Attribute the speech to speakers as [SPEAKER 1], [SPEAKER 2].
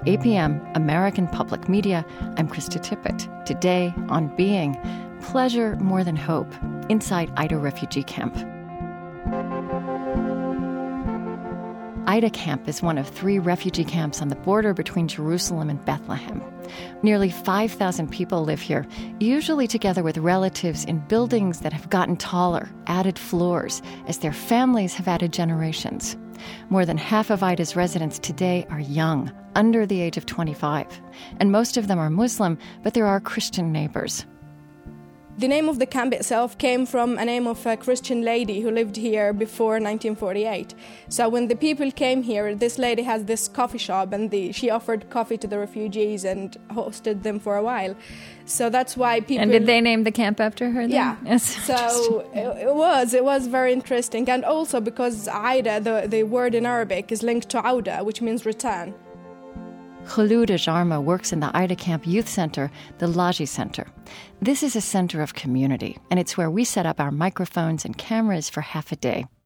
[SPEAKER 1] APM, American Public Media, I'm Krista Tippett. Today on Being, Pleasure More Than Hope, inside Aida refugee camp. Aida Camp is one of 3 refugee camps on the border between Jerusalem and Bethlehem. Nearly 5,000 people live here, usually together with relatives in buildings that have gotten taller, added floors, as their families have added generations. More than half of Aida's residents today are young, under the age of 25. And most of them are Muslim, but there are Christian neighbors.
[SPEAKER 2] The name of the camp itself came from a name of a Christian lady who lived here before 1948. So when the people came here, this lady has this coffee shop, and she offered coffee to the refugees and hosted them for a while. So that's why people...
[SPEAKER 3] And did they name the camp after her then?
[SPEAKER 2] Yeah.
[SPEAKER 3] Yes.
[SPEAKER 2] So it was very interesting. And also because Aida, the word in Arabic, is linked to Auda, which means return.
[SPEAKER 1] Khulud Ajarma works in the Aida Camp Youth Center, the Laji Center. This is a center of community, and it's where we set up our microphones and cameras for half a day.